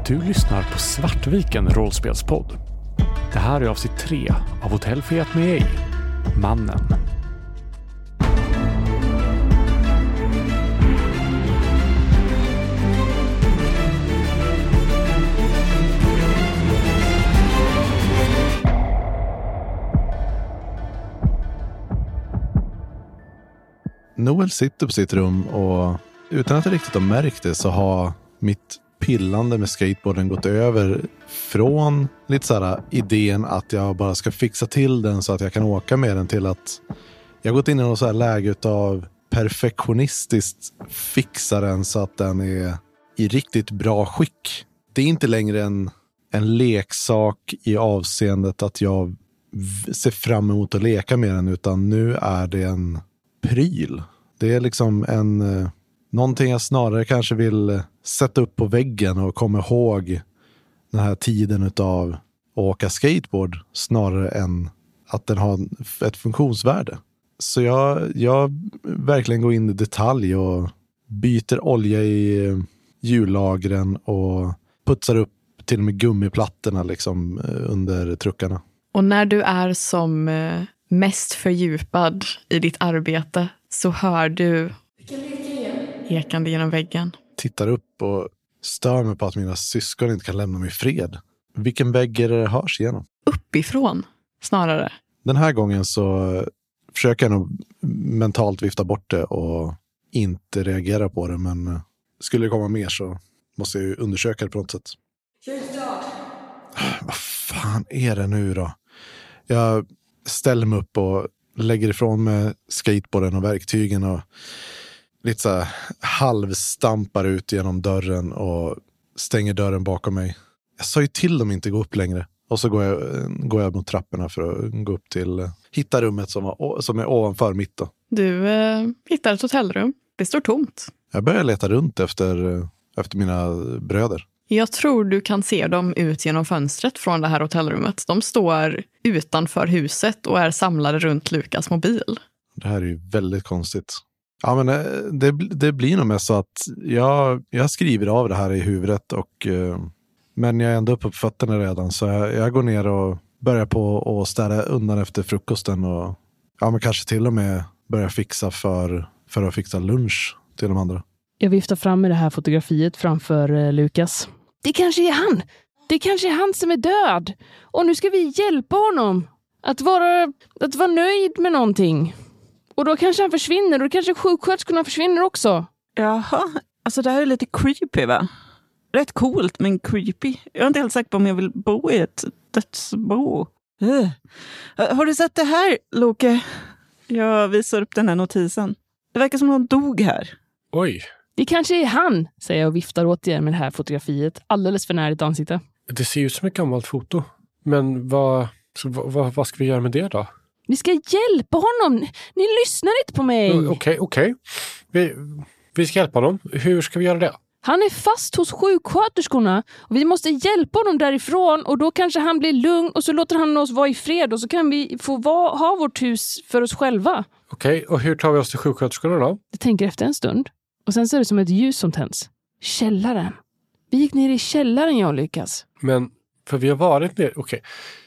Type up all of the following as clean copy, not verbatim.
Du lyssnar på Svartviken rollspelspodd. Det här är avsnitt 3 av Hotell Fiat med Mannen. Noel sitter på sitt rum och utan att jag riktigt har märkt det så har mitt pillande med skateboarden gått över från lite så här idén att jag bara ska fixa till den så att jag kan åka med den till att jag har gått in i något så här läge av perfektionistiskt fixa den så att den är i riktigt bra skick. Det är inte längre en leksak i avseendet att jag ser fram emot att leka med den, utan nu är det en pryl. Det är liksom någonting jag snarare kanske vill sätta upp på väggen och komma ihåg den här tiden utav att åka skateboard snarare än att den har ett funktionsvärde. Så jag verkligen går in i detalj och byter olja i hjullagren och putsar upp till och med gummiplattorna liksom under truckarna. Och när du är som mest fördjupad i ditt arbete så hör du ekande genom väggen. Tittar upp och stör mig på att mina syskon inte kan lämna mig i fred. Vilken vägg är det hörs igenom? Uppifrån, snarare. Den här gången så försöker jag nog mentalt vifta bort det och inte reagera på det. Men skulle det komma mer så måste jag ju undersöka det på något sätt. Vad fan är det nu då? Jag ställer mig upp och lägger ifrån med skateboarden och verktygen och lite så här halvstampar ut genom dörren och stänger dörren bakom mig. Jag sa ju till dem inte gå upp längre. Och så går jag mot trapporna för att gå upp till hitta rummet som är ovanför mitt då. Du hittar ett hotellrum. Det står tomt. Jag börjar leta runt efter mina bröder. Jag tror du kan se dem ut genom fönstret från det här hotellrummet. De står utanför huset och är samlade runt Lukas mobil. Det här är ju väldigt konstigt. Ja, men det blir nog mest så att jag skriver av det här i huvudet men jag är ändå uppe på fötterna redan, så jag går ner och börjar på att städa undan efter frukosten och men kanske till och med börja fixa för att fixa lunch till de andra. Jag viftar fram med det här fotografiet framför Lukas. Det kanske är han! Det kanske är han som är död! Och nu ska vi hjälpa honom att vara nöjd med någonting. Och då kanske han försvinner, och då kanske sjuksköterskorna försvinner också. Jaha, alltså det här är lite creepy, va? Rätt coolt, men creepy. Jag är inte helt säker på om jag vill bo i ett dödsbo. Har du sett det här, Loke? Jag visar upp den här notisen. Det verkar som någon dog här. Oj. Det kanske är han, säger jag och viftar återigen med det här fotografiet. Alldeles för nära ditt ansikte. Det ser ut som ett gammalt foto. Men vad ska vi göra med det då? Vi ska hjälpa honom. Ni lyssnar inte på mig. Okej. Vi ska hjälpa honom. Hur ska vi göra det? Han är fast hos sjuksköterskorna. Och vi måste hjälpa honom därifrån. Och då kanske han blir lugn. Och så låter han oss vara i fred. Och så kan vi få ha vårt hus för oss själva. Okej, och hur tar vi oss till sjuksköterskorna då? Jag tänker efter en stund. Och sen ser det som ett ljus som tänds. Källaren. Vi gick ner i källaren, jag och Lukas. Men, för vi har varit ner... Okej.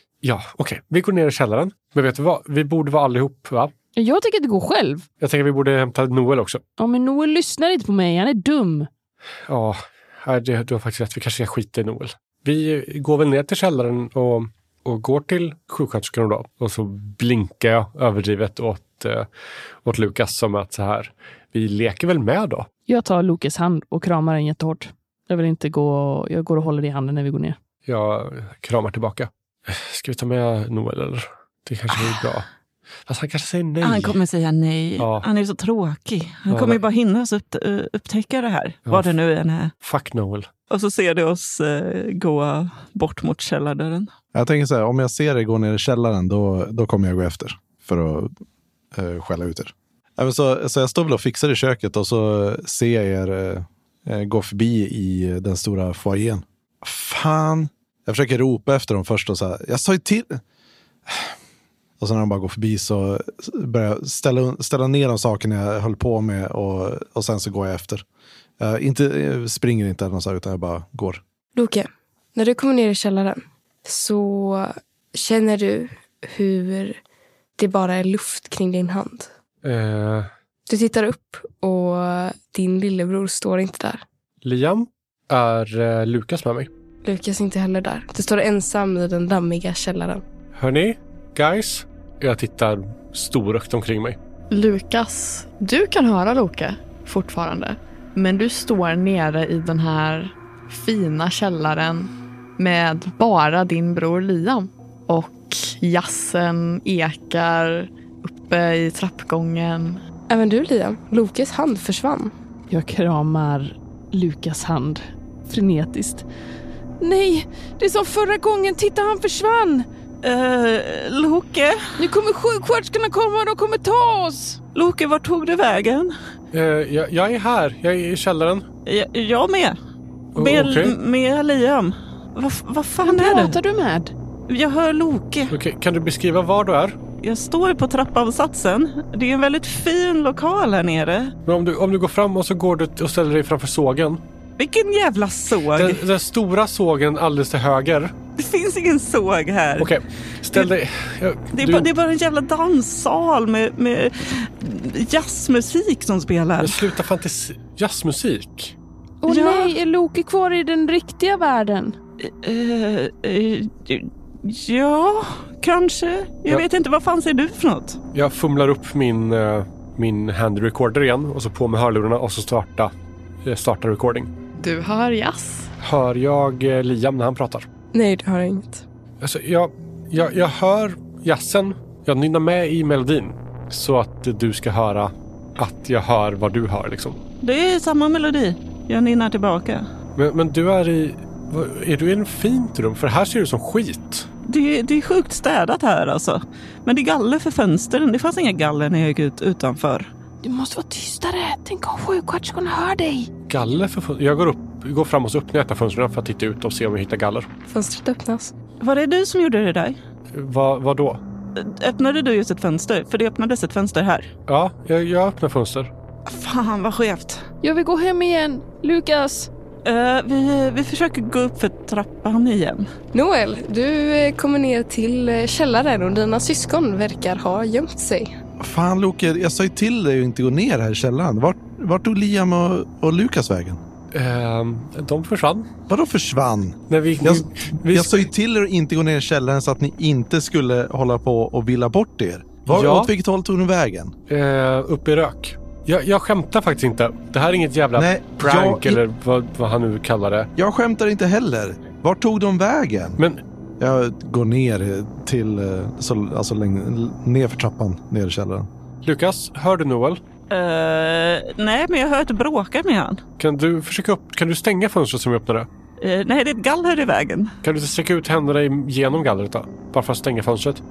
Vi går ner i källaren. Men vet du vad? Vi borde vara allihop, va? Jag tycker att det går själv. Jag tänker att vi borde hämta Noel också. Ja, men Noel lyssnar inte på mig. Han är dum. Ja, du har faktiskt rätt. Vi kanske ska skita i Noel. Vi går väl ner till källaren och går till sjuksköterskan då. Och så blinkar jag överdrivet åt Lukas som att så här... Vi leker väl med då? Jag tar Lukas hand och kramar den jättehårt. Jag går och håller i handen när vi går ner. Jag kramar tillbaka. Ska vi ta med Noel eller? Det kanske är bra. Fast han kanske säger nej. Han kommer säga nej. Ja. Han är så tråkig. Han kommer ju bara hinna upptäcka det här. Ja. Vad det nu än är. Fuck Noel. Och så ser det oss gå bort mot källardörren. Jag tänker så här, om jag ser det gå ner i källaren då kommer jag gå efter för att skälla ut er. Så jag står väl och fixar i köket och så ser jag er gå förbi i den stora foajén. Fan! Jag försöker ropa efter dem först och så här, jag sa ju till... Och sen när de bara går förbi så börjar jag ställa ner de sakerna jag höll på med och sen så går jag efter. Springer inte eller något så här, utan jag bara går. Loke, när du kommer ner i källaren så känner du hur det bara är luft kring din hand. Du tittar upp och din lillebror står inte där. Liam, är Lukas med mig? Lukas är inte heller där. Du står ensam i den dammiga källaren. Hörni, guys. Jag tittar storögt omkring mig. Lukas, du kan höra Loke fortfarande. Men du står nere i den här fina källaren med bara din bror Liam. Och jassen ekar uppe i trappgången. Även du, Liam. Lokes hand försvann. Jag kramar Lukas hand frenetiskt. Nej, det är som förra gången. Titta, han försvann. Loke? Nu kommer sjuksköterskorna komma och de kommer ta oss. Loke, vart tog du vägen? Jag är här. Jag är i källaren. Jag med. Med Liam. Vad fan är det? Vem pratar du med? Jag hör Loke. Okej, kan du beskriva var du är? Jag står på trappavsatsen. Det är en väldigt fin lokal här nere. Men om du går fram och så går du och ställer dig framför sågen. Vilken jävla såg? Den stora sågen alldeles till höger. Det finns ingen såg här. Okej, ställ dig. Det är bara en jävla danssal med jazzmusik som spelar. Men sluta fantasi. Jazzmusik? Åh nej, är Loke kvar i den riktiga världen? Ja, kanske. Jag vet inte, vad fan ser du för något? Jag fumlar upp min handrecorder igen och så på med hörlurarna och så starta recording. Du hör jazz. Hör jag Liam när han pratar? Nej, du hör inget. Alltså, jag hör jazzen. Jag nynnar med i melodin så att du ska höra att jag hör vad du hör liksom. Det är samma melodi. Jag nynnar tillbaka. Men du är du i en fint rum? För här ser du som skit. Det är sjukt städat här alltså. Men det är galler för fönstren. Det fanns inga galler när jag gick ut utanför. Du måste vara tystare. Tänk om sjuksköterskorna hör dig. Galler för fönstren? Jag går fram och så öppnar ett av fönstren för att titta ut och se om jag hittar galler. Fönstret öppnas. Var det du som gjorde det där? Vad då? Öppnade du just ett fönster? För det öppnades ett fönster här. Ja, jag öppnar fönster. Fan, vad skevt. Jag vill gå hem igen. Lukas. Vi försöker gå upp för trappan igen. Noel, du kommer ner till källaren och dina syskon verkar ha gömt sig. Fan Loke, jag sa ju till dig att inte gå ner här i källaren. Vart tog Liam och Lukas vägen? De försvann. Vadå försvann? När jag sa ju till er att inte gå ner i källaren så att ni inte skulle hålla på och villa bort er. Åt vilket håll tog ni vägen? Upp i rök. Jag skämtar faktiskt inte. Det här är inget jävla prank eller vad han nu kallar det. Jag skämtar inte heller. Vart tog de vägen? Men jag går ner till ner för trappan ner i källaren. Lukas, hör du Noel? Nej, men jag har hört bråka med han. Kan du stänga fönstret som jag öppnade? Nej, det är ett galler i vägen. Kan du sträcka ut händerna genom gallret då? Bara för att stänga fönstret?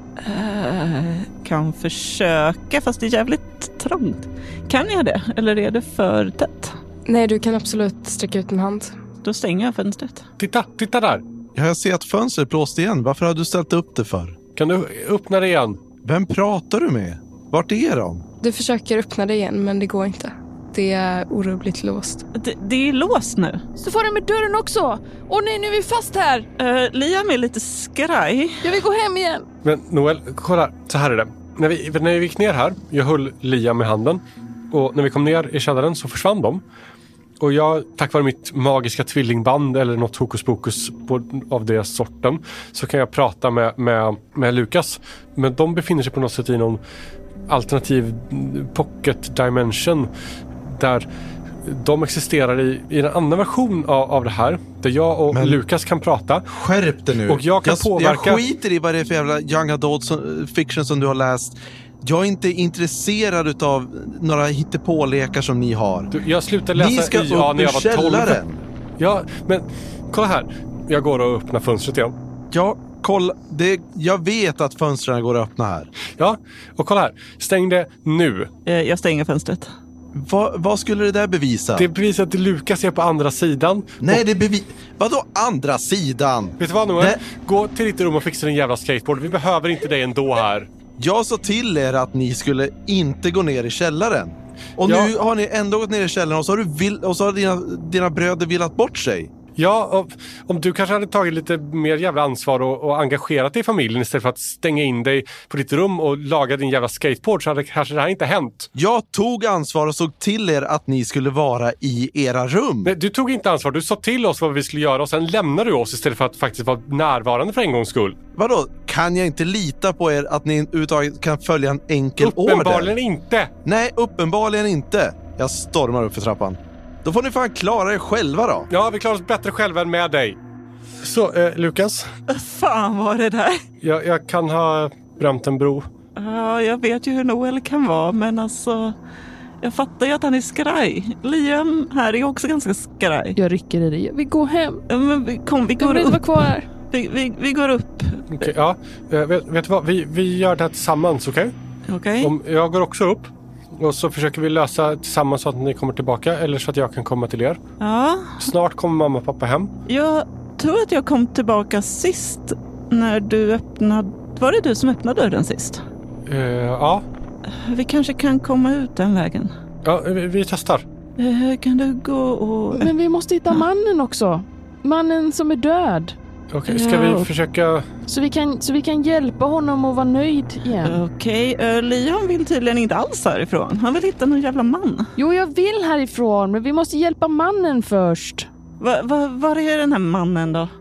Kan försöka, fast det är jävligt trångt. Kan jag det? Eller är det för tätt? Nej, du kan absolut sträcka ut en hand. Då stänger jag fönstret. Titta där! Jag ser att fönstret blåst igen. Varför har du ställt upp det för? Kan du öppna det igen? Vem pratar du med? Vart är de? Du försöker öppna det igen, men det går inte. Det är orubbligt låst. Det är låst nu. Så får de med dörren också. Åh nej, nu är vi fast här. Liam är lite skraj. Jag vill gå hem igen. Men Noel, kolla. Så här är det. När vi gick ner här, jag höll Liam med handen. Och när vi kom ner i källaren så försvann de. Och jag, tack vare mitt magiska tvillingband eller något hokus pokus av det sorten, så kan jag prata med Lukas. Men de befinner sig på något sätt i någon alternativ pocket dimension där de existerar i en annan version av det här, där jag och Lukas kan prata. Skärp det nu. Och jag kan påverka. Jag skiter i vad det är för jävla young adult fiction som du har läst. Jag är inte intresserad av några hittepålekar som ni har. Jag slutade läsa ni ska upp när jag var 12. Källaren. Ja, men kolla här. Jag går och öppnar fönstret igen. Ja, kolla. Jag vet att fönstren går att öppna här. Ja, och kolla här. Stäng det nu. Jag stänger fönstret. Vad skulle det där bevisa? Det bevisar att Lukas är på andra sidan. Nej, vadå andra sidan? Vet du vad, Noel? Gå till ditt rum och fixa din jävla skateboard. Vi behöver inte dig ändå här. Jag sa till er att ni skulle inte gå ner i källaren. Och nu har ni ändå gått ner i källaren och så har dina bröder villat bort sig. Ja, om du kanske hade tagit lite mer jävla ansvar och engagerat dig i familjen istället för att stänga in dig på ditt rum och laga din jävla skateboard så hade kanske det här inte hänt. Jag tog ansvar och såg till er att ni skulle vara i era rum. Nej, du tog inte ansvar. Du sa till oss vad vi skulle göra och sen lämnade du oss istället för att faktiskt vara närvarande för en gångs skull. Vadå? Kan jag inte lita på er att ni överhuvudtaget kan följa en enkel order? Uppenbarligen inte. Nej, uppenbarligen inte. Jag stormar upp för trappan. Då får ni fan klara er själva då. Ja, vi klarar oss bättre själva än med dig. Så, Lukas. Fan var det där? Jag kan ha bränt en bro. Ja, jag vet ju hur Noel kan vara, men alltså... Jag fattar ju att han är skraj. Liam här är också ganska skraj. Jag rycker i det. Vi går hem. Ja, men vi går upp. Jag vill inte vara kvar här. Vi går upp. Okej, ja. Vet du vad? Vi gör det här tillsammans, okej? Okej. Jag går också upp. Och så försöker vi lösa tillsammans så att ni kommer tillbaka. Eller så att jag kan komma till er. Ja. Snart kommer mamma och pappa hem. Jag tror att jag kom tillbaka sist när du öppnade... Var det du som öppnade dörren sist? Ja. Vi kanske kan komma ut den vägen. Ja, vi testar. Kan du gå och... Men vi måste hitta mannen också. Mannen som är död. Okej, ska vi försöka... Så vi kan hjälpa honom att vara nöjd igen. Okej, Liam vill tydligen inte alls härifrån. Han vill hitta någon jävla man. Jo, jag vill härifrån, men vi måste hjälpa mannen först. Var är den här mannen då?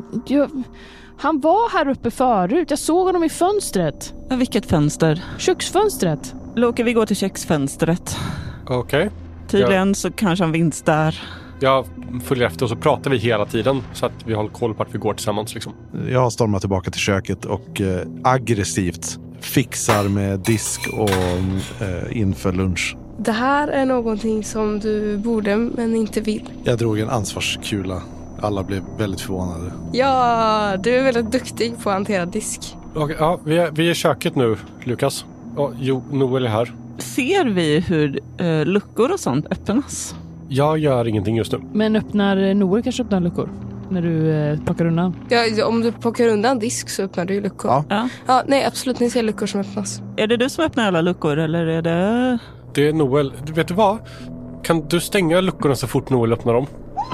Han var här uppe förut. Jag såg honom i fönstret. Vilket fönster? Köksfönstret. Loke, vi går till köksfönstret. Okej. Tydligen så kanske han vinst där. Jag följer efter och så pratar vi hela tiden så att vi håller koll på att vi går tillsammans liksom. Jag har stormat tillbaka till köket och aggressivt fixar med disk och inför lunch. Det här är någonting som du borde men inte vill. Jag drog en ansvarskula. Alla blev väldigt förvånade. Ja, du är väldigt duktig på att hantera disk. Okej, ja, vi är i köket nu, Lukas. Noel är här. Ser vi hur luckor och sånt öppnas? Jag gör ingenting just nu. Men Noel kanske öppnar luckor när du plockar undan? Ja, om du plockar undan disk så öppnar du ju luckor. Ja, nej, absolut. Ni ser luckor som öppnas. Är det du som öppnar alla luckor eller är det... Det är Noel. Vet du vad? Kan du stänga luckorna så fort Noel öppnar dem?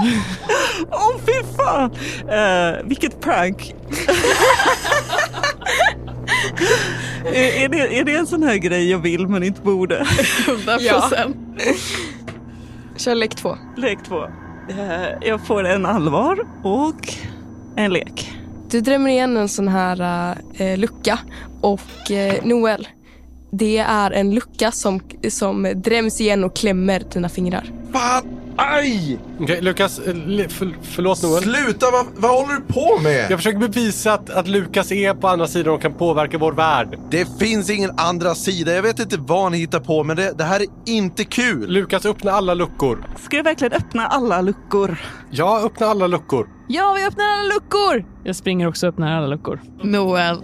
Fy fan! Vilket prank! är det en sån här grej jag vill men inte borde? 100%. Ja. Kör lek 2. Lek 2. Jag får en allvar och en lek. Du drämmer igen en sån här lucka och Noel, det är en lucka som dräms igen och klämmer dina fingrar. Fan! Aj! Okej, Lukas, förlåt Noel. Sluta, vad håller du på med? Jag försöker bevisa att Lukas är på andra sidan och kan påverka vår värld. Det finns ingen andra sida. Jag vet inte vad ni hittar på, men det här är inte kul. Lukas, öppna alla luckor. Ska jag verkligen öppna alla luckor? Ja, öppna alla luckor. Ja, vi öppnar alla luckor! Jag springer också och öppnar alla luckor. Noel.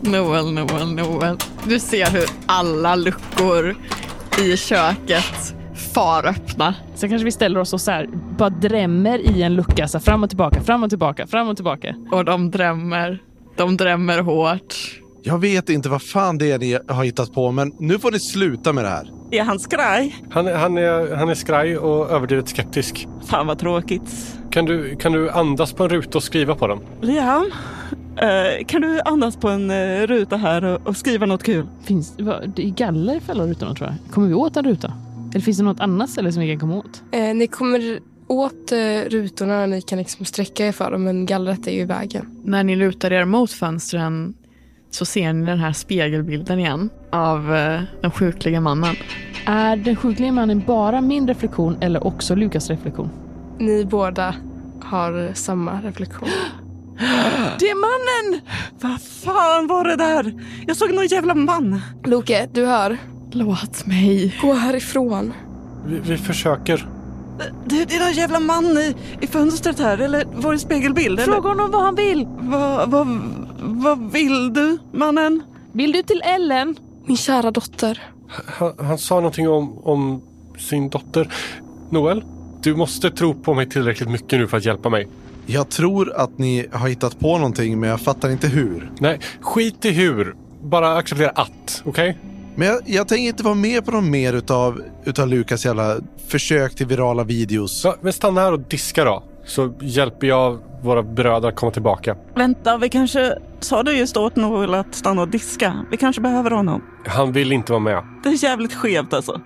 Du ser hur alla luckor i köket far öppna. Så kanske vi ställer oss och så här, bara drämmer i en lucka så fram och tillbaka. Och de drämmer hårt. Jag vet inte vad fan det är ni har hittat på, men nu får ni sluta med det här. Är han skraj? Han är skraj och överdrivet skeptisk. Fan vad tråkigt. Kan du andas på en ruta och skriva på den? Liam, kan du andas på en ruta här och skriva något kul? Det är galler för alla rutorna, tror jag. Kommer vi åt en ruta? Eller finns det något annat eller som vi kan komma åt? Ni kommer åt rutorna, ni kan liksom sträcka er för dem, men gallret är ju i vägen. När ni lutar er mot fönstren så ser ni den här spegelbilden igen av den sjukliga mannen. Är den sjukliga mannen bara min reflektion eller också Lukas reflektion? Ni båda har samma reflektion. Det är mannen! Vad fan var det där? Jag såg någon jävla man. Loke, du hör. Låt mig. Gå härifrån. Vi försöker. Det är någon jävla man i fönstret här. Eller var det spegelbild? Fråga honom vad han vill. Vad vill du, mannen? Vill du till Ellen? Min kära dotter. Han sa någonting om sin dotter. Noel, du måste tro på mig tillräckligt mycket nu för att hjälpa mig. Jag tror att ni har hittat på någonting, men jag fattar inte hur. Nej, skit i hur. Bara acceptera att, okej? Men jag tänker inte vara med på någon mer utav Lukas jävla försök till virala videos. Ja, men stanna här och diska då. så hjälper jag våra bröder att komma tillbaka. Vänta, vi kanske... Sa du just åt Noel att stanna och diska? Vi kanske behöver honom. Han vill inte vara med. Det är jävligt skevt alltså.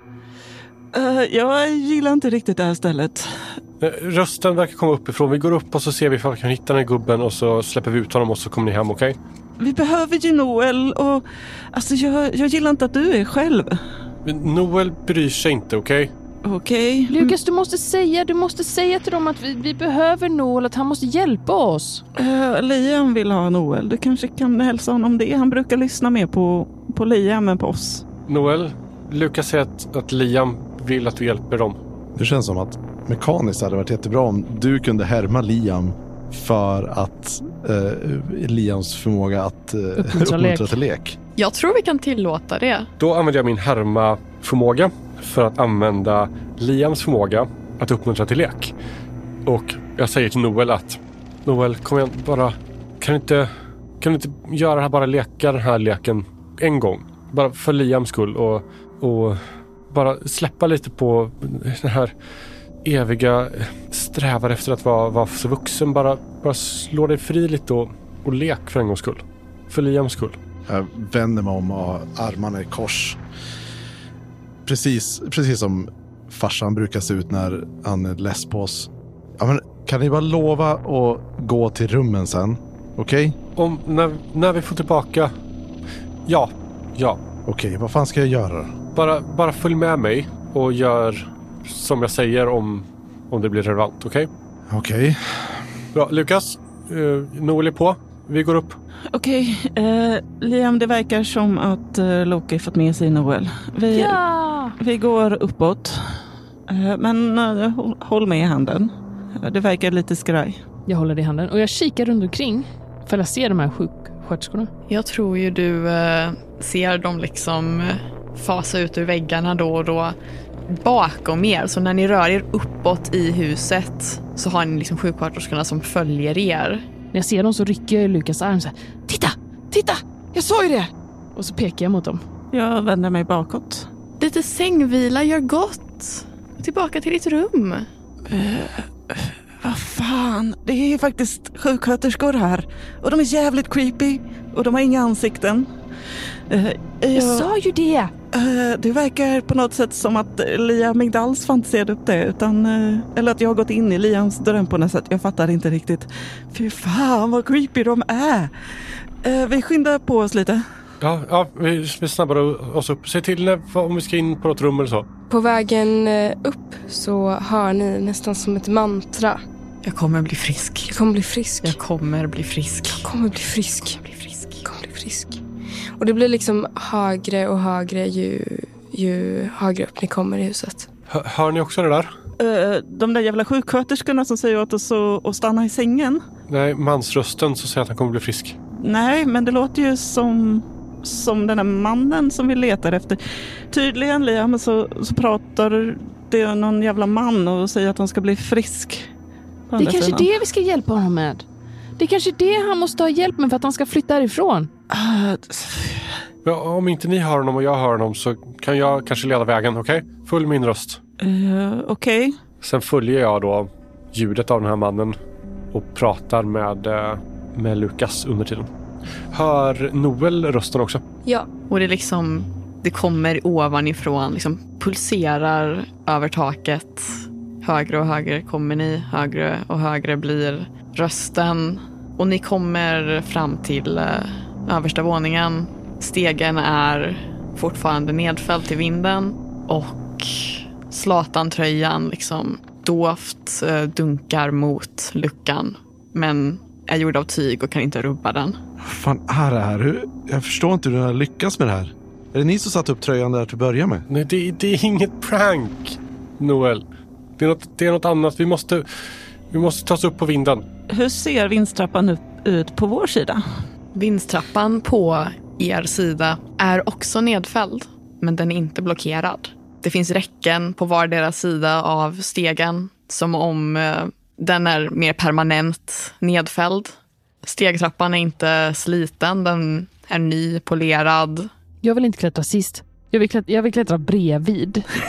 Jag gillar inte riktigt det här stället. Rösten verkar komma uppifrån. Vi går upp och så ser vi om vi kan hitta den här gubben och så släpper vi ut honom och så kommer ni hem, okej? Vi behöver ju Noel och... Alltså jag gillar inte att du är själv. Noel bryr sig inte, okej? Okej. Lukas, du måste säga till dem att vi behöver Noel, att han måste hjälpa oss. Liam vill ha Noel. Du kanske kan hälsa honom det. Han brukar lyssna mer på Liam än på oss. Noel, Lukas säger att Liam vill att du hjälper dem. Det känns som att mekaniskt hade varit jättebra om du kunde härma Liam för att Liams förmåga att uppmuntra till lek. Jag tror vi kan tillåta det. Då använder jag min härma-förmåga för att använda Liams förmåga att uppmuntra till lek. Och jag säger till Noel att Noel, kom igen, bara kan du inte göra det här, bara leka den här leken en gång. Bara för Liams skull och bara släppa lite på den här eviga strävar efter att vara så vuxen. Bara slå dig fri lite och lek för en gångs skull. För Liams skull. Jag vänder mig om och armarna i kors. Precis som farsan brukar se ut när han är less på oss. Ja, men kan ni bara lova att gå till rummen sen? Okej? Om när vi får tillbaka. Ja. Okej, vad fan ska jag göra? Bara följ med mig och gör som jag säger om det blir relevant, okej? Okej. Bra, Lukas. Noel är på. Vi går upp. Okej, Liam, det verkar som att Loki fått med sig Noel. Vi går uppåt. Men håll med i handen. Det verkar lite skraj. Jag håller det i handen och jag kikar runt omkring för att se de här sjuksköterskorna. Jag tror ju du ser dem liksom fasa ut ur väggarna då och då bakom er. Så när ni rör er uppåt i huset så har ni liksom sjuksköterskorna som följer er. När jag ser dem så rycker jag Lukas arm så här. Titta! Jag sa ju det! Och så pekar jag mot dem. Jag vänder mig bakåt. Lite sängvila gör gott. Tillbaka till ditt rum. Vad fan, det är faktiskt sjuksköterskor här. Och de är jävligt creepy. Och de har inga ansikten. Jag sa ju det! Det verkar på något sätt som att Liam inte alls fantiserade upp det. Eller att jag har gått in i Liams dröm på något sätt. Jag fattar inte riktigt. Fy fan vad creepy de är. Vi skyndar på oss lite. Ja, vi snabbare oss upp. Se till om vi ska in på något rum eller så. På vägen upp så hör ni nästan som ett mantra. Jag kommer bli frisk. Jag kommer bli frisk. Jag kommer bli frisk. Jag kommer bli frisk. Jag kommer bli frisk. Och det blir liksom högre och högre ju högre upp ni kommer i huset. Hör ni också det där? De där jävla sjuksköterskorna som säger åt oss att stanna i sängen. Nej, mansrösten som säger att han kommer bli frisk. Nej, men det låter ju som den här mannen som vi letar efter. Tydligen, Liam, så pratar det någon jävla man och säger att han ska bli frisk. Det är kanske det vi ska hjälpa honom med. Det är kanske det han måste ha hjälp med för att han ska flytta härifrån. Ja, om inte ni hör honom och jag hör honom så kan jag kanske leda vägen, okej? Följ min röst. Okej. Sen följer jag då ljudet av den här mannen och pratar med Lukas under tiden. Hör Noel rösten också? Ja. Och det kommer ovanifrån, liksom pulserar över taket. Högre och högre kommer ni, högre och högre blir rösten. Och ni kommer fram till översta våningen. Stegen är fortfarande nedfälld till vinden. Och Zlatan-tröjan liksom dovt dunkar mot luckan. Men är gjord av tyg och kan inte rubba den. Vad fan är det här? Jag förstår inte hur du har lyckats med det här. Är det ni som satt upp tröjan där till att börja med? Nej, det är inget prank, Noel. Det är något annat. Vi måste ta oss upp på vinden. Hur ser vindstrappan ut på vår sida? Vindstrappan på er sida är också nedfälld, men den är inte blockerad. Det finns räcken på vardera sida av stegen som om den är mer permanent nedfälld. Stegtrappan är inte sliten, den är ny, polerad. Jag vill inte klättra sist. Jag vill klättra bredvid.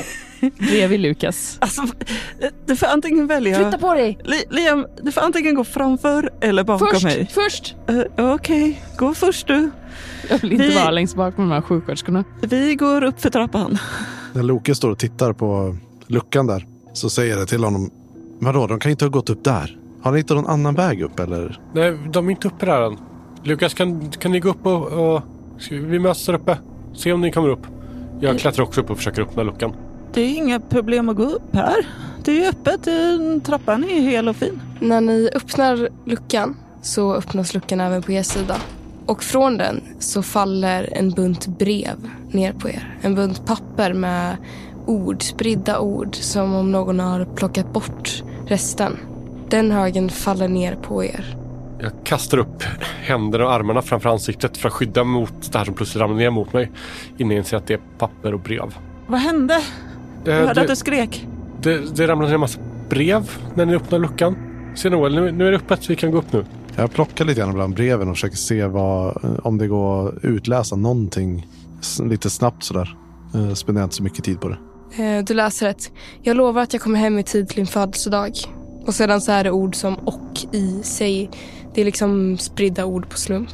bredvid Lukas. Alltså, du får antingen välja... Flytta på dig! Liam, du får antingen gå framför eller bakom mig. Först! Okej, gå först du. Jag vill inte vara längst bak med de här sjuksköterskorna. Vi går upp för trappan. När Loke står och tittar på luckan där så säger det till honom: vadå, de kan inte ha gått upp där. Har ni inte någon annan väg upp eller? Nej, de är inte uppe där än. Lukas, kan ni gå upp och vi möts där uppe? Se om ni kommer upp. Jag klättrar också upp och försöker öppna luckan. Det är inga problem att gå upp här. Det är öppet, trappan är hel och fin. När ni öppnar luckan så öppnas luckan även på er sida. Och från den så faller en bunt brev ner på er. En bunt papper med spridda ord som om någon har plockat bort resten. Den högen faller ner på er. Jag kastar upp händerna och armarna framför ansiktet för att skydda mot det här som plötsligt ramlar ner mot mig. Innan jag inser att det är papper och brev. Vad hände? Jag hörde att du skrek. Det ramlar ner en massa brev när ni öppnar luckan. Se Noel, nu är det öppet, vi kan gå upp nu. Jag plockar lite grann bland breven och försöker se om det går att utläsa någonting lite snabbt sådär. Spenderar inte så mycket tid på det. Du läser ett: jag lovar att jag kommer hem i tid till din födelsedag. Och sedan så är det ord som och, i, sig. Det är liksom spridda ord på slump.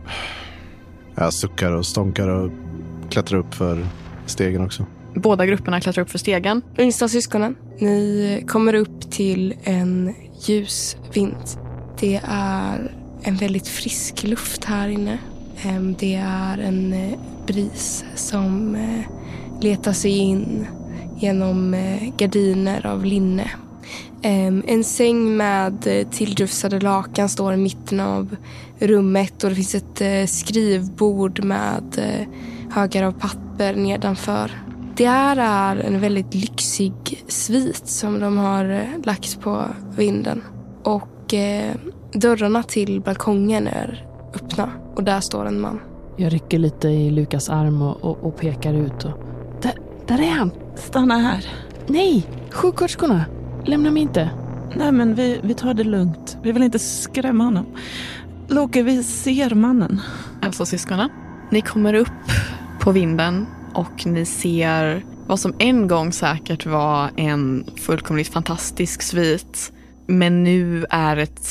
Jag suckar och stånkar och klättrar upp för stegen också. Båda grupperna klättrar upp för stegen. Yngsta syskonen, ni kommer upp till en ljus vind. Det är en väldigt frisk luft här inne. Det är en bris som letar sig in genom gardiner av linne. En säng med tillrufsade lakan står i mitten av rummet och det finns ett skrivbord med högar av papper nedanför. Det är en väldigt lyxig svit som de har lagt på vinden. Och dörrarna till balkongen är öppna och där står en man. Jag rycker lite i Lukas arm och pekar ut. Och där är han! Stanna här. Nej, sjuksköterskorna! Lämna mig inte. Nej, men vi tar det lugnt. Vi vill inte skrämma honom. Loke, vi ser mannen. Alltså syskonen. Ni kommer upp på vinden och ni ser vad som en gång säkert var en fullkomligt fantastisk svit. Men nu är ett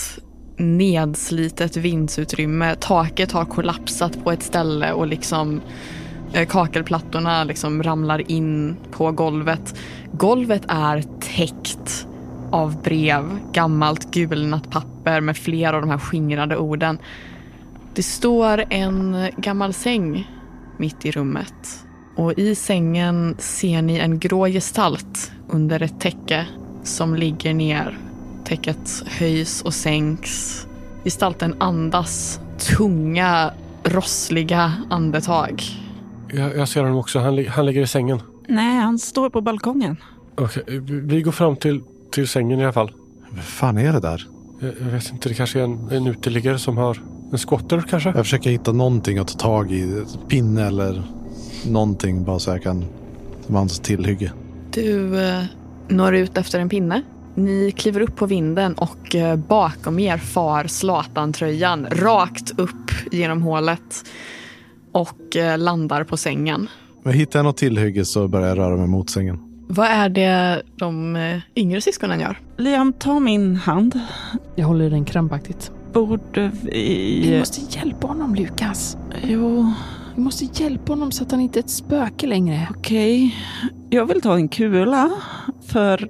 nedslitet vindsutrymme. Taket har kollapsat på ett ställe och liksom kakelplattorna liksom ramlar in på golvet. Golvet är täckt av brev, gammalt gulnat papper med flera av de här skingrade orden. Det står en gammal säng mitt i rummet. Och i sängen ser ni en grå gestalt under ett täcke som ligger ner. Täcket höjs och sänks. Gestalten andas tunga, rossliga andetag. Jag ser honom också. Han ligger i sängen. Nej, han står på balkongen. Okej, vi går fram till sängen i alla fall. Vad fan är det där? Jag vet inte, det kanske är en uteliggare som har en squatter kanske? Jag försöker hitta någonting att ta tag i. Pinne eller någonting bara så jag kan som hans tillhygge. Du når ut efter en pinne. Ni kliver upp på vinden och bakom er far Zlatan-tröjan rakt upp genom hålet och landar på sängen. Men hittar jag något tillhygge så börjar jag röra mig mot sängen. Vad är det de yngre syskonen gör? Liam, ta min hand. Jag håller den krampaktigt. Borde vi... Vi måste hjälpa honom, Lukas. Jo... Vi måste hjälpa honom så att han inte är ett spöke längre. Okej. Jag vill ta en kula. För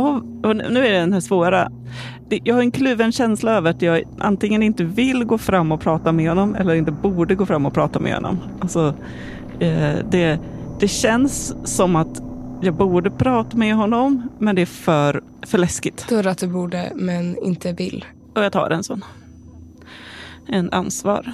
nu är det den här svåra. Jag har en kluven känsla över att jag antingen inte vill gå fram och prata med honom eller inte borde gå fram och prata med honom. Alltså, det känns som att jag borde prata med honom, men det är för läskigt. Du hör att du borde, men inte vill. Och jag tar en sån. En ansvar.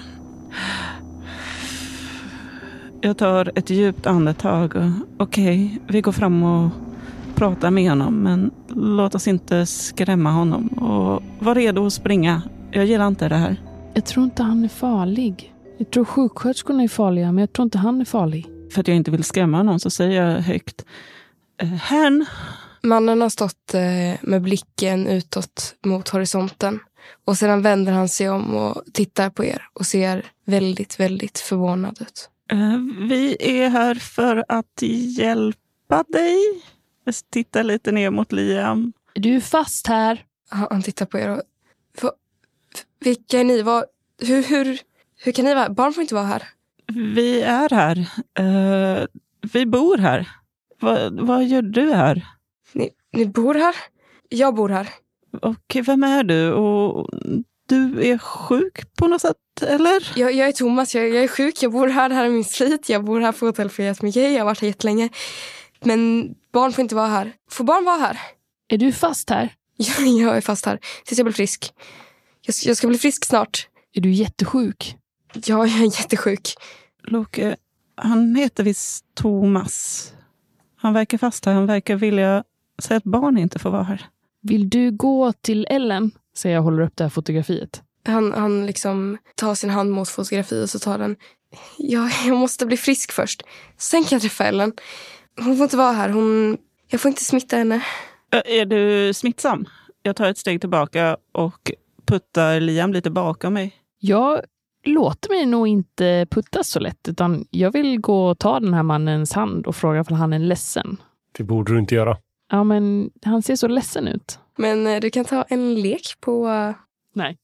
Jag tar ett djupt andetag och okej, vi går fram och pratar med honom, men låt oss inte skrämma honom och var redo att springa. Jag gillar inte det här. Jag tror inte han är farlig. Jag tror sjuksköterskorna är farliga, men jag tror inte han är farlig. För att jag inte vill skrämma honom så säger jag högt. Herrn. Mannen har stått med blicken utåt mot horisonten. Och sedan vänder han sig om och tittar på er och ser väldigt, väldigt förvånad ut. Vi är här för att hjälpa dig. Jag tittar lite ner mot Liam. Är du fast här? Han tittar på er och... Vilka är ni? Hur kan ni vara? Barn får inte vara här. Vi är här. Vi bor här. Vad gör du här? Ni bor här? Jag bor här. Och vem är du? Och du är sjuk på något sätt, eller? Jag är Thomas, jag är sjuk. Jag bor här, det här är min slit. Jag bor här på Hotell Frihet med Gay. Jag har varit här jättelänge. Men barn får inte vara här. Får barn vara här? Är du fast här? Ja, jag är fast här. Tills jag blir frisk. Jag ska bli frisk snart. Är du jättesjuk? Ja, jag är jättesjuk. Loke, han heter visst Thomas. Han verkar fast här. Han verkar vilja säga att barn inte får vara här. Vill du gå till Ellen? Så jag håller upp det här fotografiet. Han liksom tar sin hand mot fotografiet och så tar den. Ja, jag måste bli frisk först. Sen kan jag träffa Ellen. Hon får inte vara här. Jag får inte smitta henne. Är du smittsam? Jag tar ett steg tillbaka och puttar Liam lite bakom mig. Jag låter mig nog inte puttas så lätt, utan jag vill gå och ta den här mannens hand och fråga om han är ledsen. Det borde du inte göra. Ja, men han ser så ledsen ut. Men du kan ta en lek på... Nej.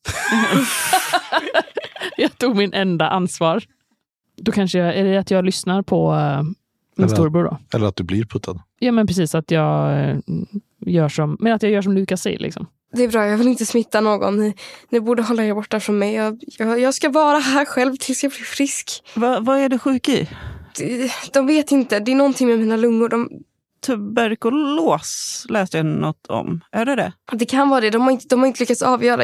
Jag tog min enda ansvar. Då kanske är det att jag lyssnar på min storbror då. Eller att du blir puttad. Ja, men precis, att jag gör som Lukas säger liksom. Det är bra, jag vill inte smitta någon. Ni borde hålla er borta från mig. Jag ska vara här själv tills jag blir frisk. Vad är du sjuk i? De vet inte, det är någonting med mina lungor. Tuberkulos läste jag något om. Är det det? Det kan vara det, de har inte lyckats avgöra.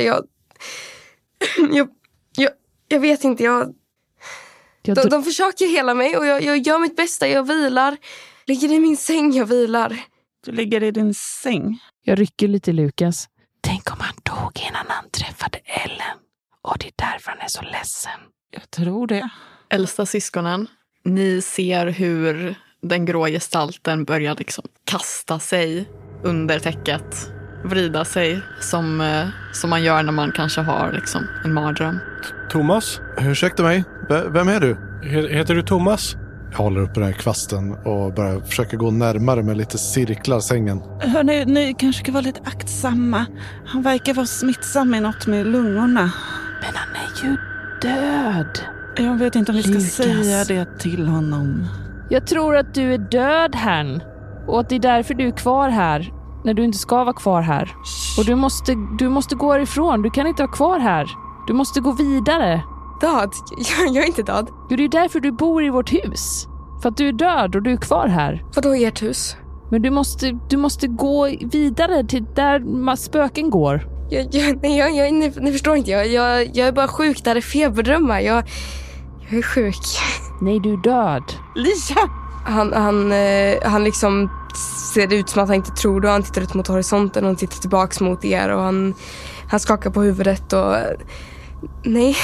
Jag vet inte, de försöker hela mig och jag gör mitt bästa, jag vilar. Ligger i min säng, jag vilar. Du ligger i din säng? Jag rycker lite Lukas. Tänk om han dog innan han träffade Ellen. Och det är därför han är så ledsen. Jag tror det. Äldsta syskonen, ni ser hur den grå gestalten börjar liksom kasta sig under täcket. Vrida sig som man gör när man kanske har liksom en mardröm. Thomas? Ursäkta mig, vem är du? Heter du Thomas? Jag håller upp den här kvasten och börjar försöka gå närmare med lite cirklar sängen. Hörrni, ni kanske ska vara lite aktsamma. Han verkar vara smittsam i något med lungorna. Men han är ju död. Jag vet inte om vi ska Lukas. säga det till honom. Jag tror att du är död, herrn. Och att det är därför du är kvar här. När du inte ska vara kvar här. Och du måste gå ifrån. Du kan inte vara kvar här. Du måste gå vidare. Död? Jag är inte död. Jo, det är därför du bor i vårt hus. För att du är död och du är kvar här. Vadå ert hus? Men du måste gå vidare till där spöken går. Ni förstår inte. Jag är bara sjuk. Det här är feberdrömmar. Jag är sjuk. Nej, du är död. Lisa! Han liksom ser ut som att han inte tror det. Han tittar ut mot horisonten och han tittar tillbaks mot er. Och han skakar på huvudet och... Nej,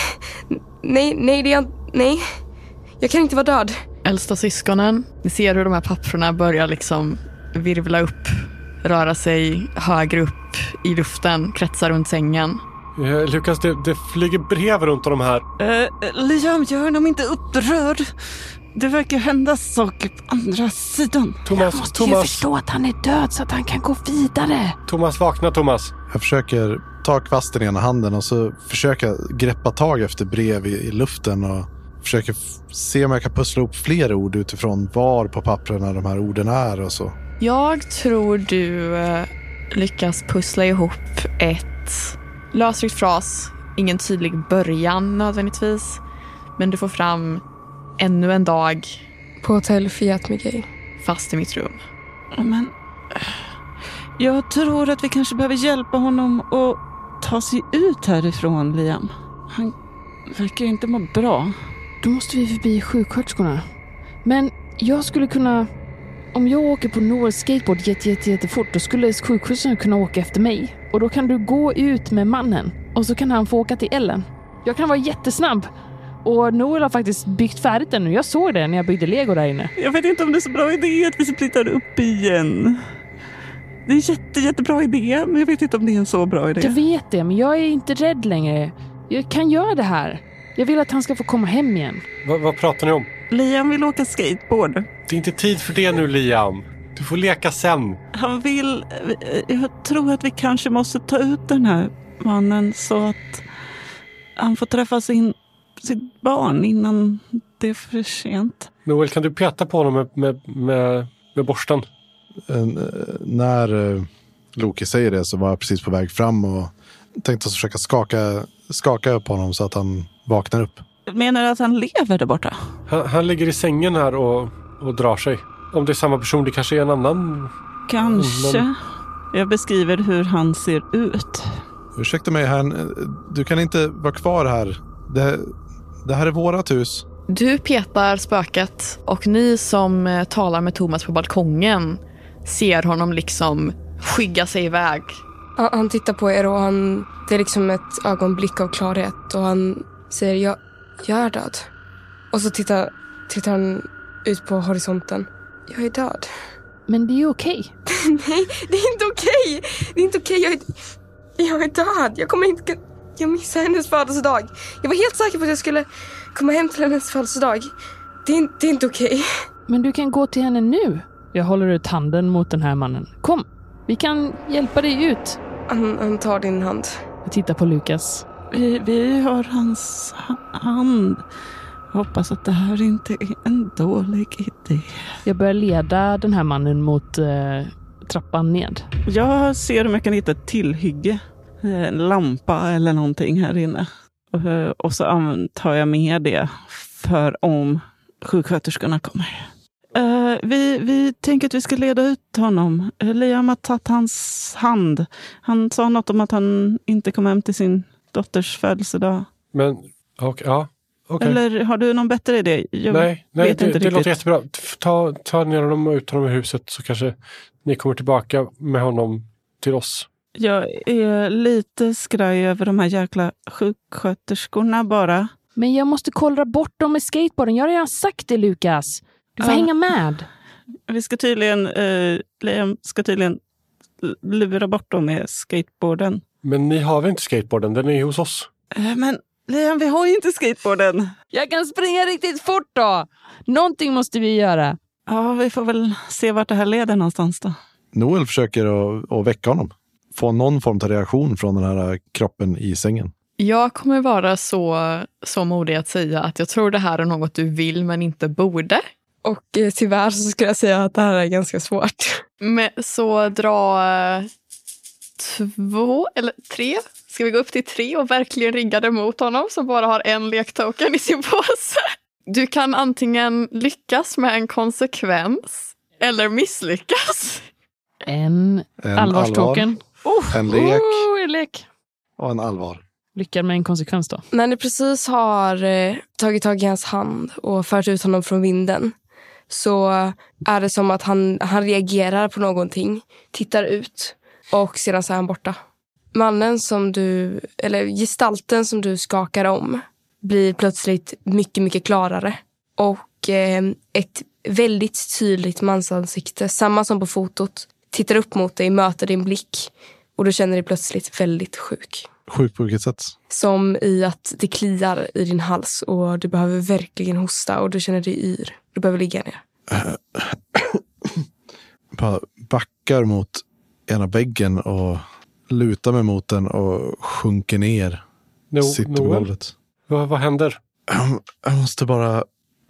jag kan inte vara död. Äldsta syskonen, ni ser hur de här papperna börjar liksom virvla upp, röra sig högre upp i luften, kretsa runt sängen. Lukas, det flyger brev runt de här. Liam, gör honom inte upprörd. Det verkar hända saker på andra sidan. Jag måste ju förstå att han är död så att han kan gå vidare. Thomas, vakna Thomas. Jag försöker ta kvasten i ena handen och så försöker jag greppa tag efter brev i luften och försöker se om jag kan pussla upp fler ord utifrån var på papperna de här orden är och så. Jag tror du lyckas pussla ihop ett lösryckt fras. Ingen tydlig början nödvändigtvis. Men du får fram ännu en dag. På Hotell Frihet med Gay. Fast i mitt rum. Men jag tror att vi kanske behöver hjälpa honom att ta sig ut härifrån, Liam. Han verkar inte må bra. Då måste vi förbi sjuksköterskorna. Men jag skulle kunna... Om jag åker på Noels skateboard jättefort, då skulle sjuksköterskorna kunna åka efter mig. Och då kan du gå ut med mannen. Och så kan han få åka till Ellen. Jag kan vara jättesnabb. Och Noel har faktiskt byggt färdigt den nu. Jag såg det när jag byggde Lego där inne. Jag vet inte om det är så bra idé att vi splittar upp igen. Det är jättebra idé, men jag vet inte om det är en så bra idé. Jag vet det, men jag är inte rädd längre. Jag kan göra det här. Jag vill att han ska få komma hem igen. Vad pratar ni om? Liam vill åka skateboard. Det är inte tid för det nu, Liam. Du får leka sen. Han vill... Jag tror att vi kanske måste ta ut den här mannen så att han får träffa sitt barn innan det är för sent. Noel, kan du peta på honom med borsten? När Loki säger det så var jag precis på väg fram och tänkte försöka skaka upp honom så att han vaknar upp. Menar du att han lever där borta? Han ligger i sängen här och drar sig. Om det är samma person, det kanske är en annan. Kanske. Jag beskriver hur han ser ut. Ursäkta mig här, du kan inte vara kvar här. Det här är vårat hus. Du petar spöket och ni som talar med Thomas på balkongen ser honom liksom skygga sig iväg. Han tittar på er och det är liksom ett ögonblick av klarhet och han säger jag är död. Och så tittar han ut på horisonten. Jag är död. Men det är ju okej. Nej, det är inte okej. Det är inte okej. Jag är död. Jag missade hennes födelsedag. Jag var helt säker på att jag skulle komma hem till hennes födelsedag. Det är inte okej. Men du kan gå till henne nu. Jag håller ut handen mot den här mannen. Kom, vi kan hjälpa dig ut. Han tar din hand. Jag tittar på Lukas. Vi har hans hand. Jag hoppas att det här inte är en dålig idé. Jag börjar leda den här mannen mot trappan ned. Jag ser om jag kan hitta ett tillhygge. En lampa eller någonting här inne. Och så tar jag med det för om sjuksköterskorna kommer. Vi tänker att vi ska leda ut honom. Liam har tagit hans hand. Han sa något om att han inte kom hem till sin dotters födelsedag. Men, ja. Okay. Eller har du någon bättre idé? Nej, det låter jättebra. Ta ner honom och ut honom i huset så kanske ni kommer tillbaka med honom till oss. Jag är lite skraj över de här jäkla sjuksköterskorna bara. Men jag måste kolla bort dem med skateboarden. Jag har redan sagt det, Lukas. Du får hänga med. Vi ska Liam ska tydligen lura bort dem med skateboarden. Men ni har väl inte skateboarden? Den är ju hos oss. Men Liam, vi har ju inte skateboarden. Jag kan springa riktigt fort då. Någonting måste vi göra. Ja, vi får väl se vart det här leder någonstans då. Noel försöker att väcka honom. Få någon form av reaktion från den här kroppen i sängen. Jag kommer vara så modig att säga att jag tror det här är något du vill men inte borde. Och tyvärr så skulle jag säga att det här är ganska svårt. Men så dra 2 eller 3. Ska vi gå upp till 3 och verkligen rigga det mot honom som bara har en lektoken i sin påse? Du kan antingen lyckas med en konsekvens eller misslyckas. En allvarstoken. En lek. En lek. Och en allvar. Lyckad med en konsekvens då. När ni precis har tagit tag i hans hand och fört ut honom från vinden så är det som att han reagerar på någonting, tittar ut och sedan så är han borta. Mannen gestalten som du skakar om blir plötsligt mycket, mycket klarare. Och ett väldigt tydligt mansansikte, samma som på fotot, tittar upp mot dig, möter din blick och du känner dig plötsligt väldigt sjuk. Sjuk på vilket sätt? Som i att det kliar i din hals och du behöver verkligen hosta och du känner dig yr. Du behöver ligga ner. Bara backar mot ena väggen och lutar mig mot den och sjunker ner. Sitter på golvet. Vad händer? Jag måste bara...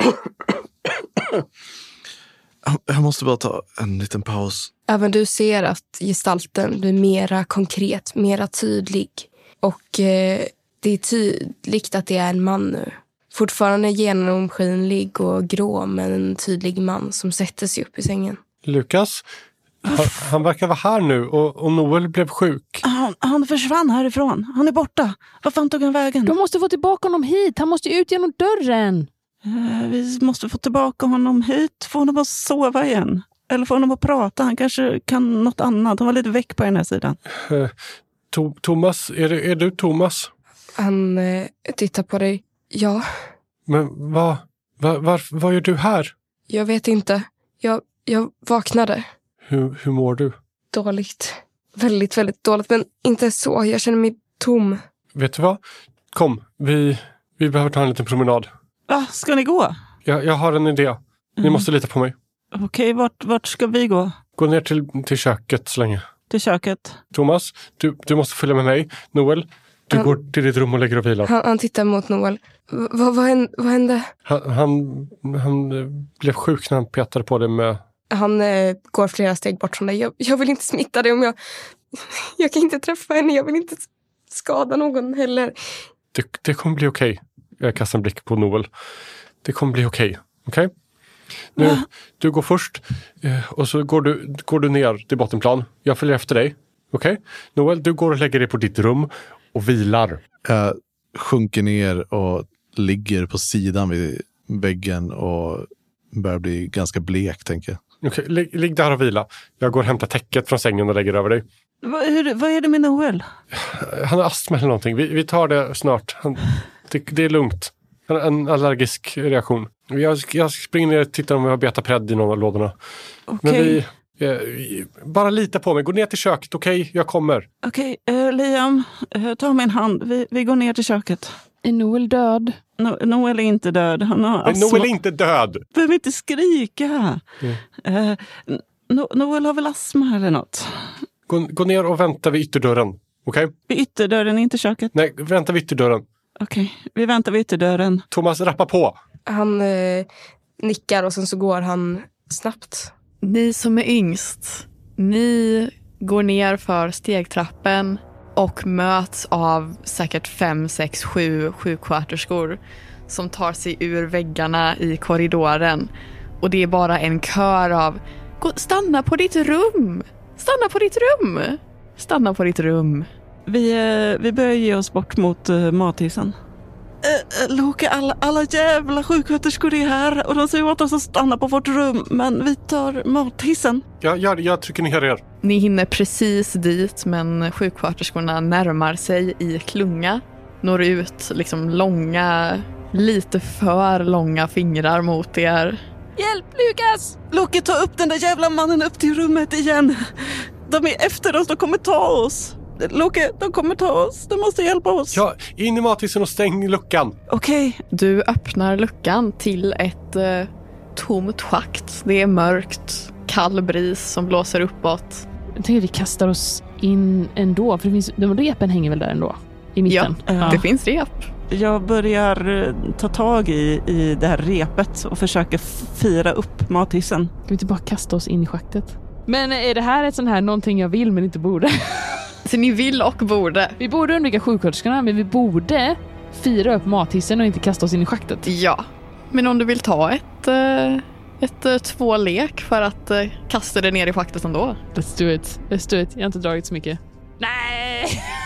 Jag måste bara ta en liten paus. Även du ser att gestalten blir mera konkret, mera tydlig. Och det är tydligt att det är en man nu. Fortfarande genomskinlig och grå, men en tydlig man som sätter sig upp i sängen. Lukas, han verkar vara här nu och Noel blev sjuk. Han försvann härifrån. Han är borta. Vad fan tog han vägen? De måste få tillbaka honom hit. Han måste ut genom dörren. Vi måste få tillbaka honom hit. Få honom att sova igen. Eller få honom att prata. Han kanske kan något annat. Han var lite väck på den här sidan. Thomas, är du Thomas? Han tittar på dig. Ja. Men vad gör du här? Jag vet inte. Jag vaknade. Hur mår du? Dåligt. Väldigt, väldigt dåligt. Men inte så. Jag känner mig tom. Vet du vad? Kom, vi behöver ta en liten promenad. Ska ni gå? Jag har en idé. Ni måste lita på mig. Okej, vart ska vi gå? Gå ner till köket så länge. Till köket? Thomas, du måste följa med mig. Noel, du går till ditt rum och lägger och vilar. Han tittar mot Noel. Vad hände? Han blev sjuk när han petade på det med... Han går flera steg bort från dig. Jag vill inte smitta dig om jag kan inte träffa henne. Jag vill inte skada någon heller. Det kommer bli okej. Jag kastar en blick på Noel. Det kommer bli okej. Okej? Nu, du går först och så går du ner till bottenplan. Jag följer efter dig. Okej? Noel, du går och lägger dig på ditt rum och vilar. Jag sjunker ner och ligger på sidan vid väggen och börjar bli ganska blek, tänker jag. Okej, ligg där och vila. Jag går och hämtar täcket från sängen och lägger över dig. Vad är det med Noel? Han har astma eller någonting. Vi tar det snart. Det är lugnt. En allergisk reaktion. Jag springer ner och tittar om vi har betapred i någon av lådorna. Okej. Men bara lita på mig. Gå ner till köket, okej? Jag kommer. Okej, Liam, ta min hand. Vi går ner till köket. Är Noel död? Noel är inte död. Han har astma. Noel är inte död! Behöver inte skrika. Noel har väl astma eller något? Gå ner och vänta vid ytterdörren. Okej? Vid ytterdörren, inte köket? Nej, vänta vid ytterdörren. Okej, vi väntar vid ytterdörren. Thomas, rappa på! Han nickar och sen så går han snabbt. Ni som är yngst, ni går ner för stegtrappen och möts av säkert 5, 6, 7 sjuksköterskor som tar sig ur väggarna i korridoren. Och det är bara en kör av stanna på ditt rum! Stanna på ditt rum! Stanna på ditt rum. Vi börjar ge oss bort mot mathissen. Loke, alla jävla sjuksköterskor är här och de säger åt oss att stanna på vårt rum, men vi tar mathissen. Jag trycker ner er. Ni hinner precis dit, men sjuksköterskorna närmar sig i klunga. Når ut liksom långa, lite för långa fingrar mot er. Hjälp, Lukas! Loke, ta upp den där jävla mannen upp till rummet igen. De är efter oss, de kommer ta oss. Loke, de kommer ta oss. De måste hjälpa oss. Ja, in i mathissen och stäng luckan. Okej. Du öppnar luckan till ett tomt schakt. Det är mörkt, kall bris som blåser uppåt. Jag tänker att vi kastar oss in ändå. För de repen hänger väl där ändå? I mitten? Ja, det finns rep. Jag börjar ta tag i det här repet och försöker fira upp mathissen. Ska vi inte bara kasta oss in i schaktet? Men är det här ett sån här någonting jag vill men inte borde? Så ni vill och borde. Vi borde undvika sjuksköterskorna, men vi borde fira upp mathissen och inte kasta oss in i schaktet. Ja, men om du vill ta ett 2-lek för att kasta det ner i schaktet ändå. Let's do it. Jag har inte dragit så mycket. Nej!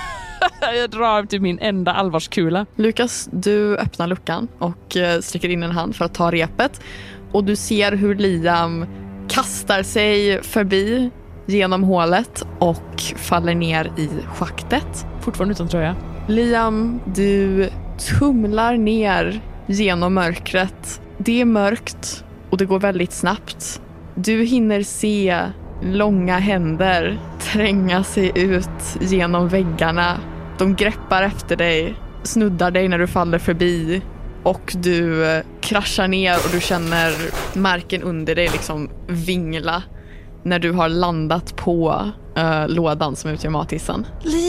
Jag drar till min enda allvarskula. Lukas, du öppnar luckan och sträcker in en hand för att ta repet. Och du ser hur Liam kastar sig förbi genom hålet och faller ner i schaktet. Fortfarande utan tröja. Liam, du tumlar ner genom mörkret. Det är mörkt och det går väldigt snabbt. Du hinner se långa händer tränga sig ut genom väggarna. De greppar efter dig, snuddar dig när du faller förbi och du kraschar ner och du känner marken under dig liksom vingla när du har landat på lådan som utgör mathissen.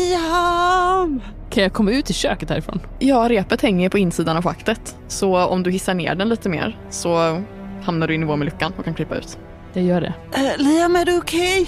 Liam! Kan jag komma ut i köket härifrån? Ja, repet hänger på insidan av schaktet. Så om du hissar ner den lite mer så hamnar du i nivå med luckan och kan klippa ut. Jag gör det. Liam, är du okej?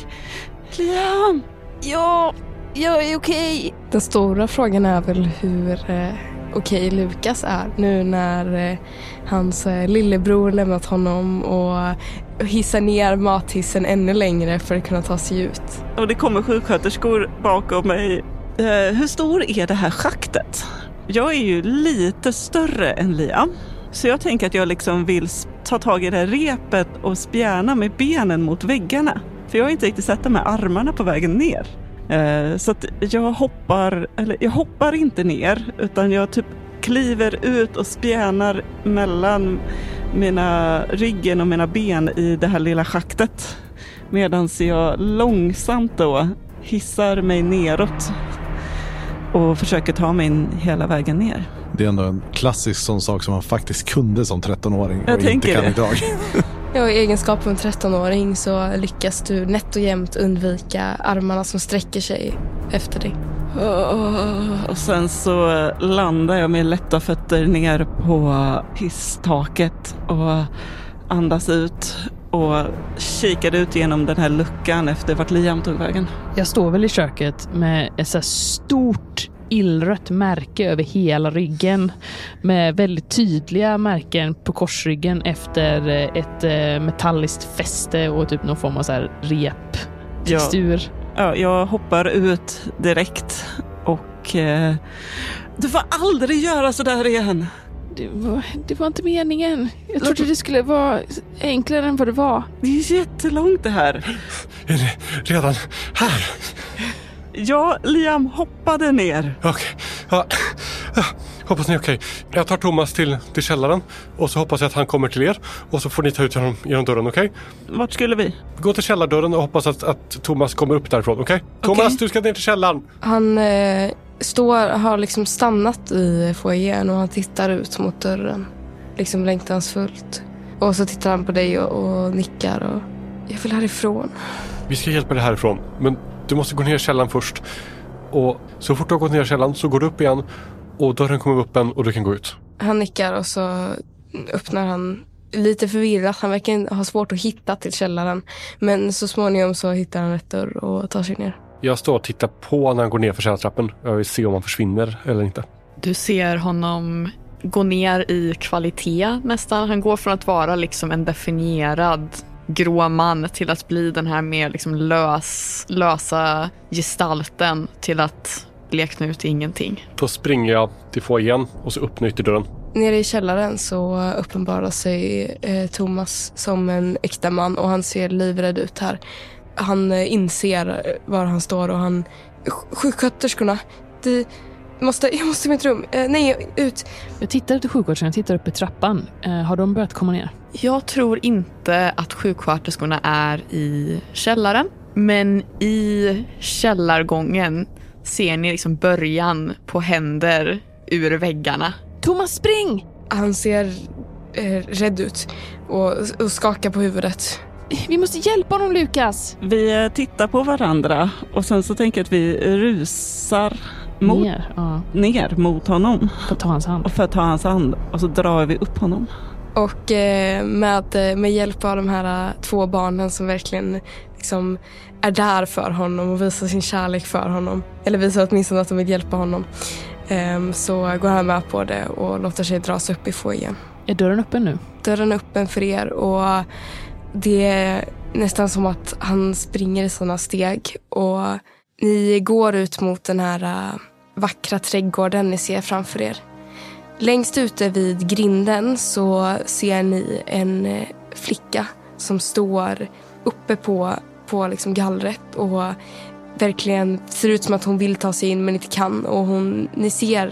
Liam! Ja, jag är okej. Den stora frågan är väl hur okej Lukas är nu när hans lillebror lämnat honom och hissar ner mathissen ännu längre för att kunna ta sig ut. Och det kommer sjuksköterskor bakom mig. Hur stor är det här schaktet? Jag är ju lite större än Liam. Så jag tänker att jag liksom vill ta tag i det här repet och spjärna med benen mot väggarna. För jag har inte riktigt sett de här armarna på vägen ner. Så att jag hoppar inte ner utan jag typ kliver ut och spjärnar mellan mina ryggen och mina ben i det här lilla schaktet. Medan jag långsamt då hissar mig neråt och försöker ta mig in hela vägen ner. Det är ändå en klassisk sån sak som man faktiskt kunde som 13-åring och jag inte kan det. idag. Ja, i egenskap av en 13-åring så lyckas du nätt och jämnt undvika armarna som sträcker sig efter dig. Och sen så landar jag med lätta fötter ner på hisstaket och andas ut och kikar ut genom den här luckan efter vart Liam tog vägen. Jag står väl i köket med ett så här stort illrött märke över hela ryggen med väldigt tydliga märken på korsryggen efter ett metalliskt fäste och typ någon form av så här reptextur. Ja, jag hoppar ut direkt och du får aldrig göra så där igen. Det var inte meningen. Jag trodde det skulle vara enklare än vad det var. Det är jättelångt det här. Är ni redan här? Ja, Liam hoppade ner. Okej. Ja. Hoppas ni är okej. Jag tar Thomas till källaren och så hoppas jag att han kommer till er och så får ni ta ut honom genom dörren, okej? Vart skulle vi? Gå till källardörren och hoppas att Thomas kommer upp därifrån, okej? Thomas, du ska ner till källaren. Han har liksom stannat i foajén och han tittar ut mot dörren. Liksom längtansfullt. Och så tittar han på dig och nickar och jag vill härifrån. Vi ska hjälpa dig härifrån, men du måste gå ner i källaren först. Och så fort du har gått ner i källaren så går du upp igen och dörren kommer upp och du kan gå ut. Han nickar och så öppnar han lite förvirrat. Han verkar ha svårt att hitta till källaren. Men så småningom så hittar han rätt dörr och tar sig ner. Jag står och tittar på när han går ner för källartrappen. Jag vill se om han försvinner eller inte. Du ser honom gå ner i kvalitet nästan. Han går från att vara liksom en definierad grå man till att bli den här mer liksom lösa gestalten till att blekna ut i ingenting. Då springer jag till foajén och så öppnar ytterdörren. Nere i källaren så uppenbarar sig Thomas som en äkta man och han ser livrädd ut här. Han inser var han står och han... Sjuksköterskorna, jag måste i mitt rum. Nej, ut. Jag tittar efter sjuksköterskan, jag tittar upp i trappan. Har de börjat komma ner? Jag tror inte att sjuksköterskorna är i källaren. Men i källargången ser ni liksom början på händer ur väggarna. Thomas, spring! Han ser rädd ut och skakar på huvudet. Vi måste hjälpa honom, Lukas. Vi tittar på varandra och sen så tänker jag att vi rusar ner mot honom. För att ta hans hand. Och för att ta hans hand och så drar vi upp honom. Och med hjälp av de här 2 barnen som verkligen liksom är där för honom och visar sin kärlek för honom. Eller visar åtminstone att de vill hjälpa honom. Så går han med på det och låter sig dras upp i foajén. Är dörren öppen nu? Dörren är öppen för er och det är nästan som att han springer i sådana steg. Och ni går ut mot den här vackra trädgården ni ser framför er. Längst ute vid grinden så ser ni en flicka som står uppe på liksom gallret och verkligen ser ut som att hon vill ta sig in men inte kan. Och ni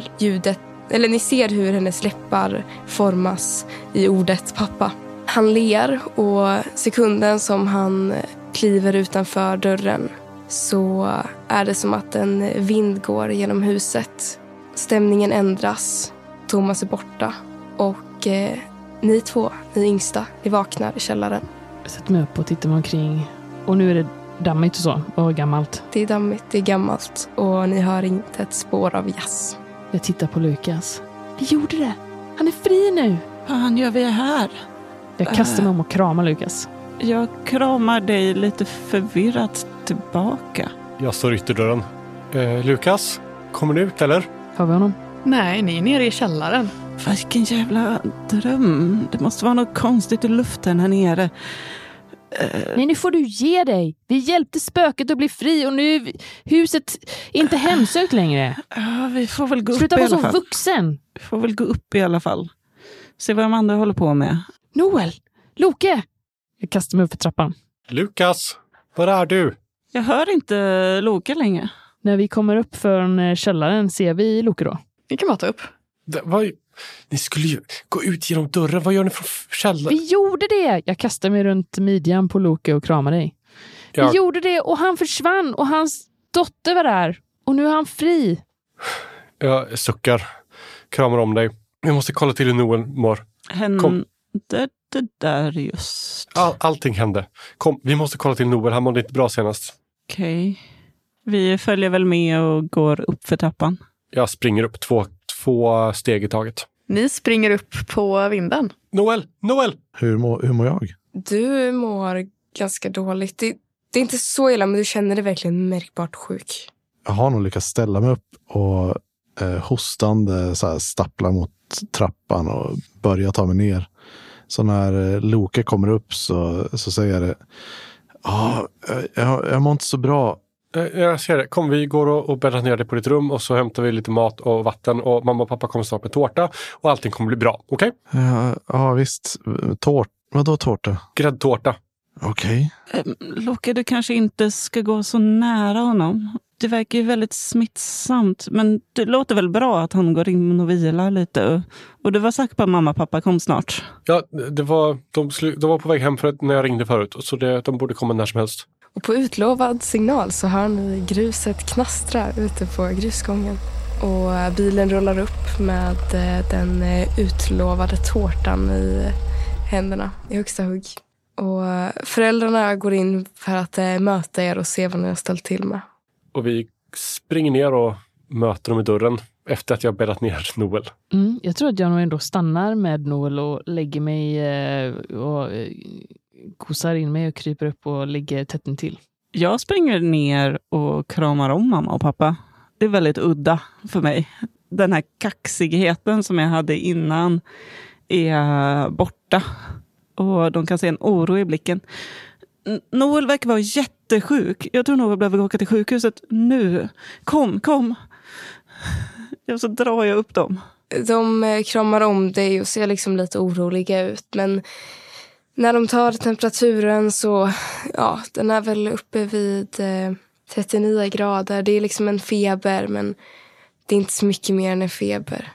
ser hur hennes läppar formas i ordet pappa. Han ler och sekunden som han kliver utanför dörren så är det som att en vind går genom huset. Stämningen ändras. Thomas är borta och ni 2, ni yngsta, ni vaknar i källaren. Jag sätter mig upp och tittar mig omkring och nu är det dammigt och så och gammalt. Det är dammigt, det är gammalt och ni hör inte ett spår av jazz. Jag tittar på Lukas. Vi gjorde det. Han är fri nu. Fan gör vi här? Jag kastar mig om och kramar Lukas. Jag kramar dig lite förvirrat tillbaka. Jag står i ytterdörren. Lukas, kommer du ut eller? Har vi honom? Nej, ni är nere i källaren. Vilken jävla dröm. Det måste vara något konstigt i luften här nere. Nej, nu får du ge dig. Vi hjälpte spöket att bli fri och nu är huset inte hemsökt längre. Ja, vi får väl gå Sluta upp i vara alla så fall. vuxen. Vi får väl gå upp i alla fall. Se vad de andra håller på med. Noel, Loke. Jag kastar mig upp för trappan. Lukas, var är du? Jag hör inte Loke längre. När vi kommer upp från källaren ser vi Loke då. Vi kan bara ta upp. Ni skulle ju gå ut genom dörren. Vad gör ni från källaren? Vi gjorde det! Jag kastar mig runt midjan på Loke och kramar dig. Ja. Vi gjorde det och han försvann och hans dotter var där. Och nu är han fri. Jag suckar. Kramar om dig. Vi måste kolla till hur Noel mår. det där just. Allting hände. Kom, vi måste kolla till Noel. Han mådde inte bra senast. Okej. Vi följer väl med och går upp för trappan. Jag springer upp två steg i taget. Ni springer upp på vinden. Noel! Hur mår jag? Du mår ganska dåligt. Det är inte så illa, men du känner dig verkligen märkbart sjuk. Jag har nog lyckats ställa mig upp och hostande så här, stappla mot trappan och börja ta mig ner. Så när Loke kommer upp så säger jag det. Jag mår inte så bra. Jag ser det. Kom, vi går och bäddar ner dig på ditt rum och så hämtar vi lite mat och vatten och mamma och pappa kommer snart med tårta och allting kommer bli bra, okej? Ja, visst. Vadå tårta? Gräddtårta. Okej. Loke, du kanske inte ska gå så nära honom. Det verkar ju väldigt smittsamt, men det låter väl bra att han går in och vilar lite. Och du var säker på att mamma och pappa kom snart? Ja, de var på väg hem när jag ringde förut, så de borde komma när som helst. Och på utlovad signal så hör ni gruset knastra ute på grusgången. Och bilen rullar upp med den utlovade tårtan i händerna i högsta hugg. Och föräldrarna går in för att möta er och se vad ni har ställt till med. Och vi springer ner och möter dem i dörren efter att jag bäddat ner Noel. Jag tror att jag nog ändå stannar med Noel och lägger mig och kosar in mig och kryper upp och ligger tätt intill. Jag springer ner och kramar om mamma och pappa. Det är väldigt udda för mig. Den här kaxigheten som jag hade innan är borta. Och de kan se en oro i blicken. Noel verkar vara jättesjuk. Jag tror Noel behöver åka till sjukhuset nu. Kom. Och så drar jag upp dem. De kramar om dig och ser liksom lite oroliga ut. Men när de tar temperaturen så, ja, den är väl uppe vid 39 grader. Det är liksom en feber, men det är inte så mycket mer än en feber.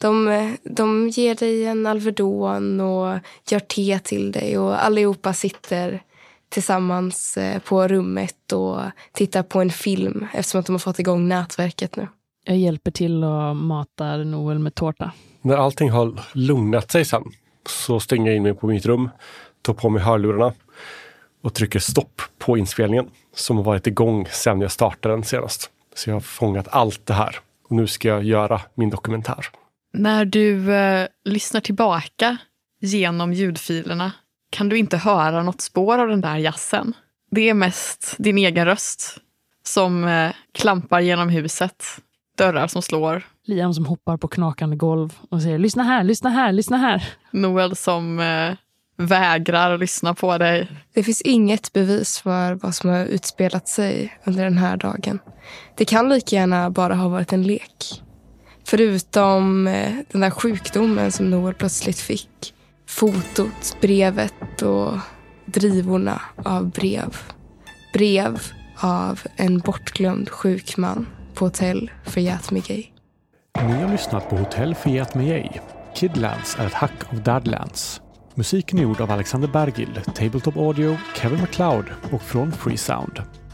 De ger dig en Alvedon och gör te till dig och allihopa sitter tillsammans på rummet och tittar på en film eftersom att de har fått igång nätverket nu. Jag hjälper till och matar Noel med tårta. När allting har lugnat sig sen så stänger jag in mig på mitt rum, tar på mig hörlurarna och trycker stopp på inspelningen som har varit igång sedan jag startade den senast. Så jag har fångat allt det här och nu ska jag göra min dokumentär. När du lyssnar tillbaka genom ljudfilerna kan du inte höra något spår av den där jazzen. Det är mest din egen röst som klampar genom huset. Dörrar som slår. Liam som hoppar på knakande golv och säger lyssna här. Noel som vägrar att lyssna på dig. Det finns inget bevis för vad som har utspelat sig under den här dagen. Det kan lika gärna bara ha varit en lek. Förutom den där sjukdomen som Noel plötsligt fick. Fotot, brevet och drivorna av brev. Brev av en bortglömd sjuk man på hotell Forget Me Gay. Ni har lyssnat på Hotell Forget Me Gay. Kidlands är ett hack av Dadlands. Musiken är gjord av Alexander Bergild, Tabletop Audio, Kevin MacLeod och från Freesound.